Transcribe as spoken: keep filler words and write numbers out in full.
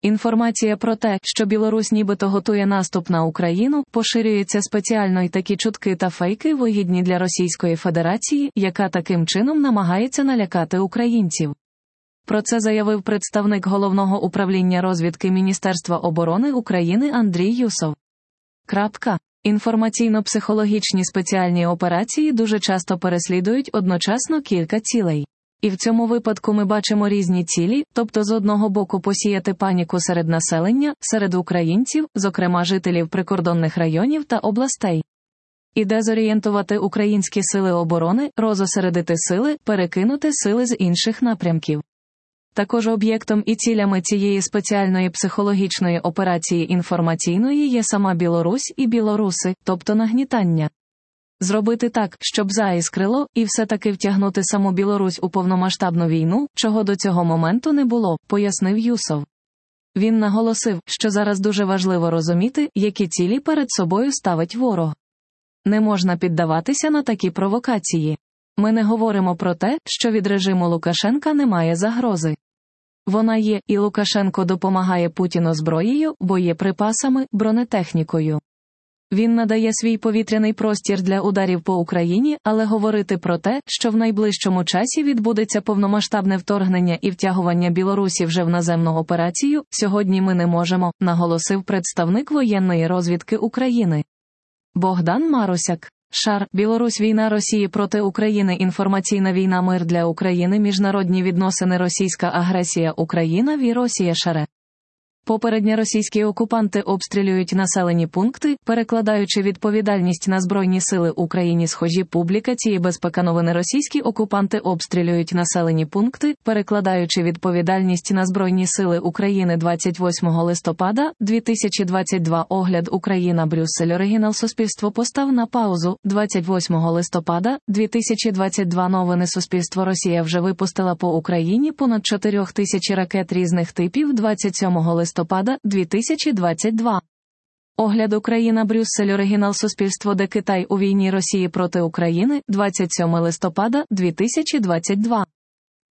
Інформація про те, що Білорусь нібито готує наступ на Україну, поширюється спеціально, й такі чутки та фейки вигідні для Російської Федерації, яка таким чином намагається налякати українців. Про це заявив представник Головного управління розвідки Міністерства оборони України Андрій Юсов. Крапка. Інформаційно-психологічні спеціальні операції дуже часто переслідують одночасно кілька цілей. І в цьому випадку ми бачимо різні цілі, тобто з одного боку посіяти паніку серед населення, серед українців, зокрема жителів прикордонних районів та областей. І дезорієнтувати українські сили оборони, розосередити сили, перекинути сили з інших напрямків. Також об'єктом і цілями цієї спеціальної психологічної операції інформаційної є сама Білорусь і білоруси, тобто нагнітання. Зробити так, щоб заіскрило, і все-таки втягнути саму Білорусь у повномасштабну війну, чого до цього моменту не було, пояснив Юсов. Він наголосив, що зараз дуже важливо розуміти, які цілі перед собою ставить ворог. Не можна піддаватися на такі провокації. Ми не говоримо про те, що від режиму Лукашенка немає загрози. Вона є, і Лукашенко допомагає Путіну зброєю, боєприпасами, бронетехнікою. Він надає свій повітряний простір для ударів по Україні, але говорити про те, що в найближчому часі відбудеться повномасштабне вторгнення і втягування Білорусі вже в наземну операцію, сьогодні ми не можемо, наголосив представник воєнної розвідки України. Богдан Марусяк. Шар. Білорусь. Війна Росії проти України. Інформаційна війна. Мир для України. Міжнародні відносини. Російська агресія. Україна. Ві. Росія. Шаре. Попередньо російські окупанти обстрілюють населені пункти, перекладаючи відповідальність на Збройні сили Україні. Схожі публікації. Безпека. Новини. Російські окупанти обстрілюють населені пункти, перекладаючи відповідальність на Збройні сили України. двадцять восьмого листопада дві тисячі двадцять два. Огляд. Україна. Брюссель. Оригінал. Суспільство. Постав на паузу. двадцять восьмого листопада дві тисячі двадцять два. Новини. Суспільство. Росія вже випустила по Україні понад чотирьох тисяч ракет різних типів. двадцять сьомого листопада дві тисячі двадцять два. Огляд. Україна. Брюссель. Оригінал. Суспільство. Де Китай у війні Росії проти України. двадцять сьомого листопада дві тисячі двадцять два.